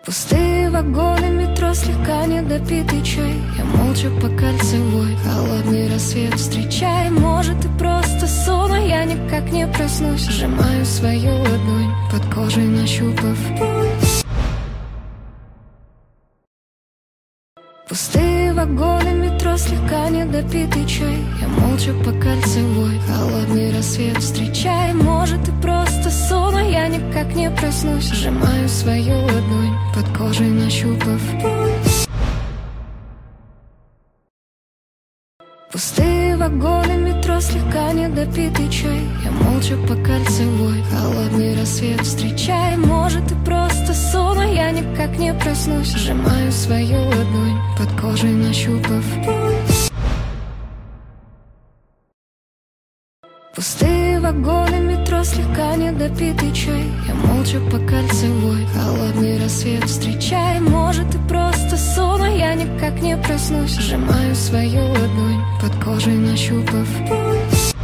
Пустые вагоны, метро, слегка недопитый чай. Я молча по кольцевой, холодный рассвет встречай. Может и просто сон, а я никак не проснусь. Сжимаю свою ладонь, под кожей нащупав пульс. Пустые вагоны, метро, слегка недопитый чай. Я молча по кольцевой, холодный рассвет встречай. Может и просто сон, а я никак не проснусь. Сжимаю свою ладонь, под кожей нащупав пульс. Пустые вагоны, метро, слегка недопитый чай. Я молча по кольцевой, холодный рассвет встречай. Может и просто сон, а я никак не проснусь. Сжимаю свою ладонь, под кожей нащупав пульс. Пустые вагоны, метро, слегка недопитый чай. Я молча по кольцевой, холодный рассвет встречай. Может и просто сон, а я никак не проснусь. Сжимаю свою ладонь, под кожей нащупав пульс.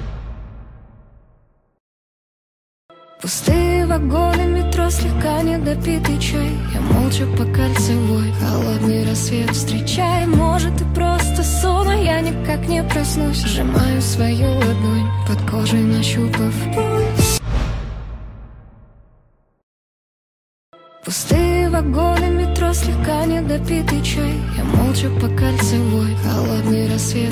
Пустые вагоны, метро, слегка недопитый чай. Я молча по кольцевой, холодный рассвет встречай. Может и просто сон, а я никак не проснусь. Сжимаю свою ладонь, под кожей нащупав пульс. Пустые вагоны, метро, слегка недопитый чай. Я молча по кольцевой, холодный рассвет